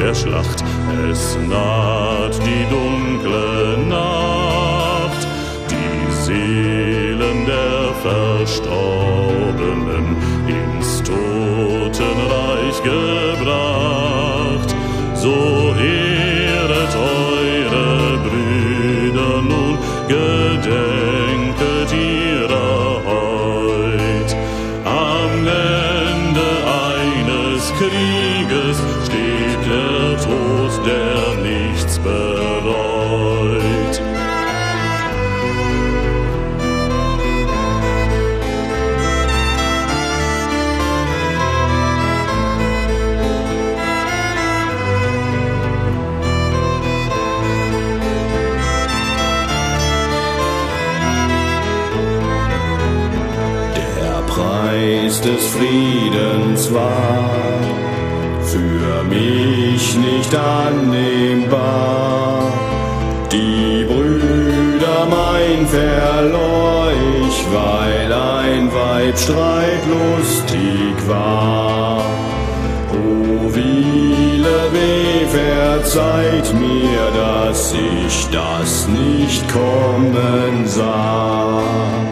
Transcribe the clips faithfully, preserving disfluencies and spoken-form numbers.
der Schlacht, es naht die dunkle Nacht. Die Seelen der Verstorbenen ins Totenreich gebracht. So ehret eure Brüder nun, gedenket ihrer heut. Am Ende eines Krieges steht der Tod, der nichts bereut. Des Friedens war für mich nicht annehmbar. Die Brüder mein verlor ich, weil ein Weib streitlustig war. O viele weh, verzeiht mir, dass ich das nicht kommen sah.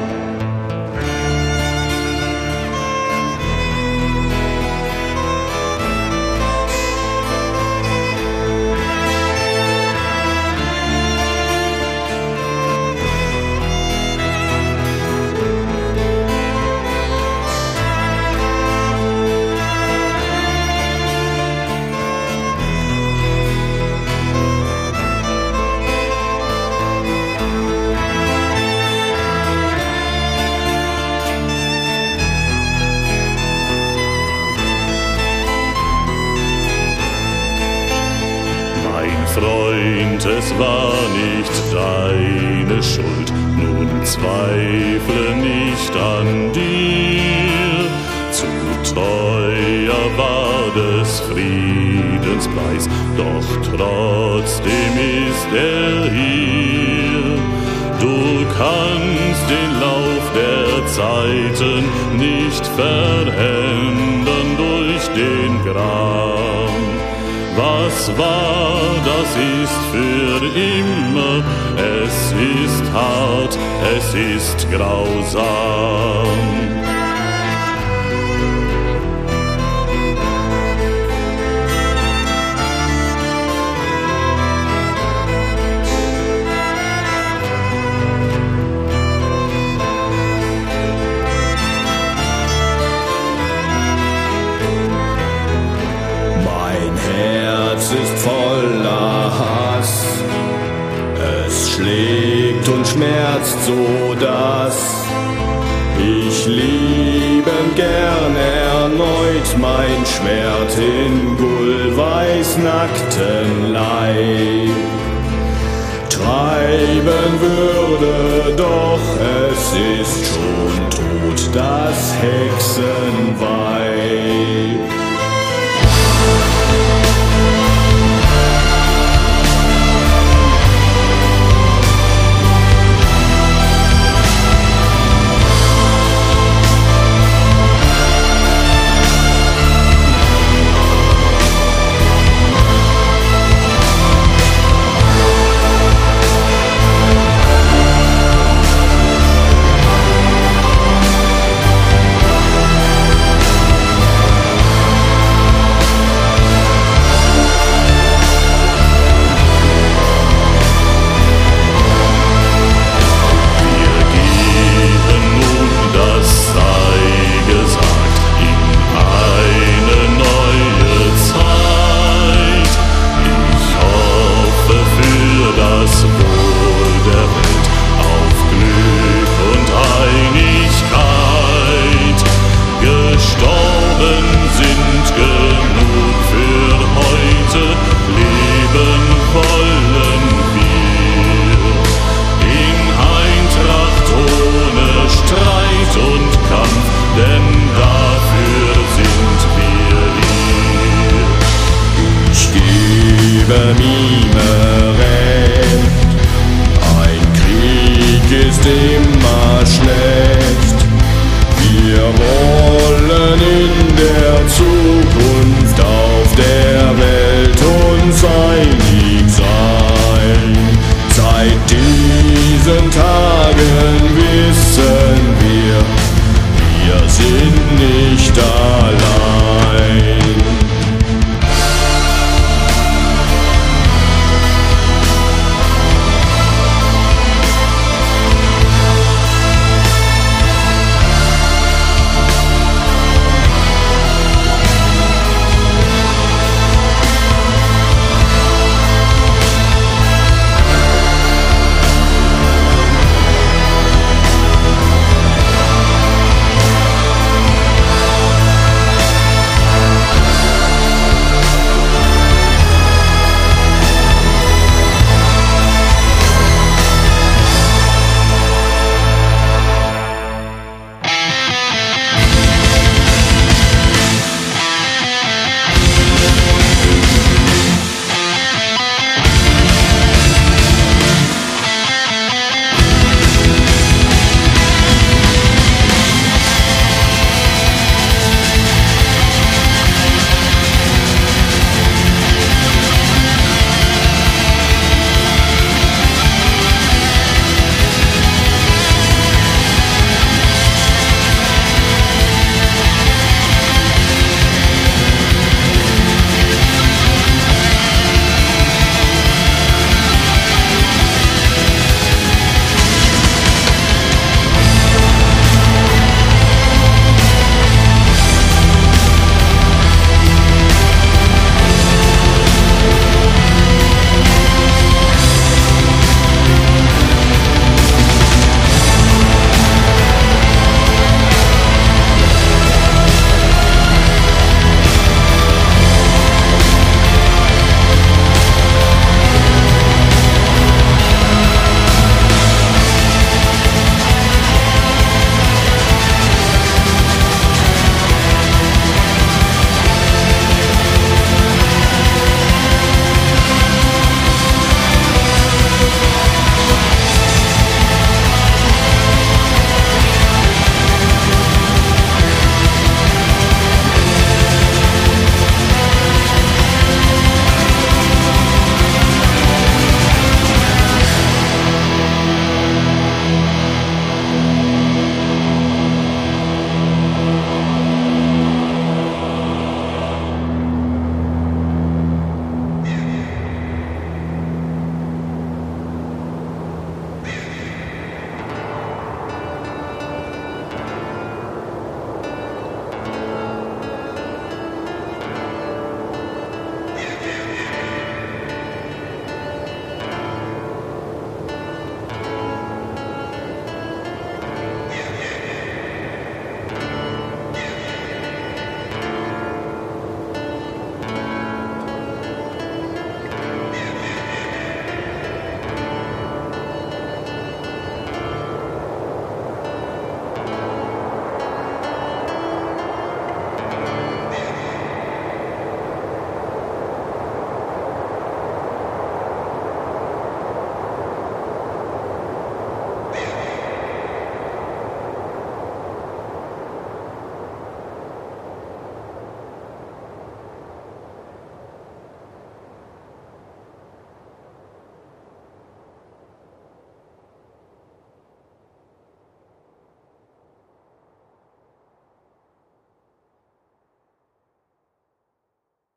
Freund, es war nicht deine Schuld, nun zweifle nicht an dir. Zu teuer war des Friedens Preis, doch trotzdem ist er hier. Du kannst den Lauf der Zeiten nicht verändern durch den Gram. Was war, das ist für immer, es ist hart, es ist grausam. Es ist voller Hass, es schlägt und schmerzt so, dass ich liebend gern erneut mein Schwert in gullweiß nackten Leib treiben würde, doch es ist schon tot, das Hexenweib. Gestorben sind genug.